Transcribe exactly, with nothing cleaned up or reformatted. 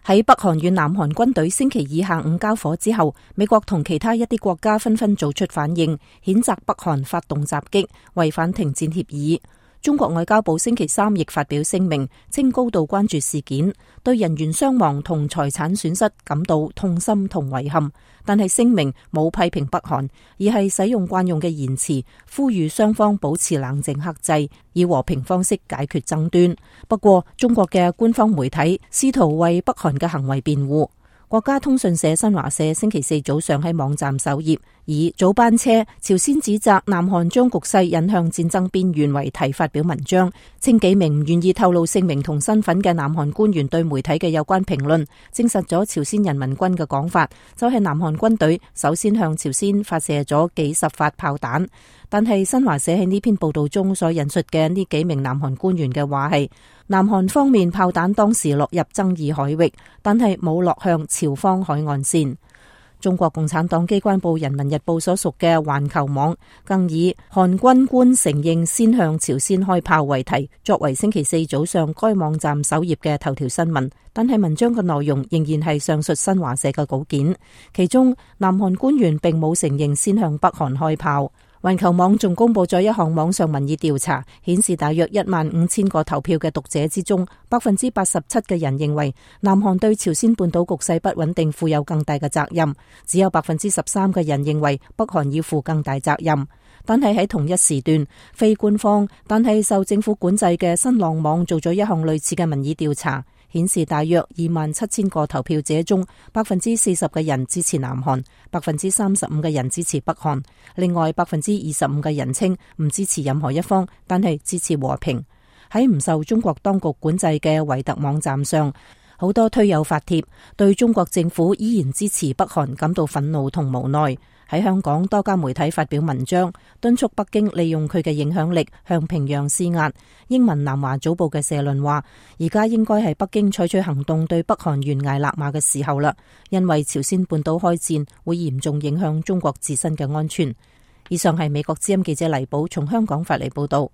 喺北韓與南韓軍隊星期二下午交火之後，美國同其他一啲國家紛紛做出反應，譴責北韓發動襲擊，違反停戰協議。中國外交部星期三亦發表聲明，稱高度關注事件，對人員傷亡同財產損失感到痛心同遺憾。但係聲明冇批評北韓，而係使用慣用嘅言辭，呼籲雙方保持冷靜克制，以和平方式解決爭端。不過，中國嘅官方媒體試圖為北韓嘅行為辯護。國家通訊社新華社星期四早上喺網站首頁以早班車朝鮮指責南韓將局勢引向戰爭邊緣為題發表文章，稱幾名唔願意透露姓名同身份嘅南韓官員對媒體嘅有關評論，證實咗朝鮮人民軍嘅講法，就係南韓軍隊首先向朝鮮發射咗幾十發炮彈。但係新華社喺呢篇報道中所引述嘅呢幾名南韓官員嘅話係，南韓方面炮彈當時落入爭議海域，但係冇落向朝方海岸線。中國共產黨機關報人民日報所屬嘅環球網更以韓軍官承認先向朝鮮開炮為題，作為星期四早上該網站首頁嘅頭條新聞。但係文章嘅內容仍然係上述新華社嘅稿件，其中南韓官員並冇承認先向北韓開炮。環球網仲公布咗一項網上民意調查，顯示大約一萬五千個投票嘅讀者之中，百分之八十七嘅人認為南韓對朝鮮半島局勢不穩定負有更大嘅責任，只有百分之十三嘅人認為北韓要負更大責任。但係喺同一時段，非官方但係受政府管制嘅新浪網做咗一項類似嘅民意調查，顯示大約二萬七千個投票者中，百分之四十嘅人支持南韓，百分之三十五嘅人支持北韓，另外百分之二十五嘅人稱唔支持任何一方，但係支持和平。喺唔受中國當局管制嘅維特網站上，好多推友發帖，對中國政府依然支持北韓感到憤怒同無奈。喺香港多家媒體發表文章，敦促北京利用佢嘅影響力向平壤施壓。英文南華早報嘅社論話，而家應該係北京採取行動對北韓懸崖勒馬嘅時候啦，因為朝鮮半島開戰會嚴重影響中國自身嘅安全。以上係美國之音記者黎寶從香港發嚟報道。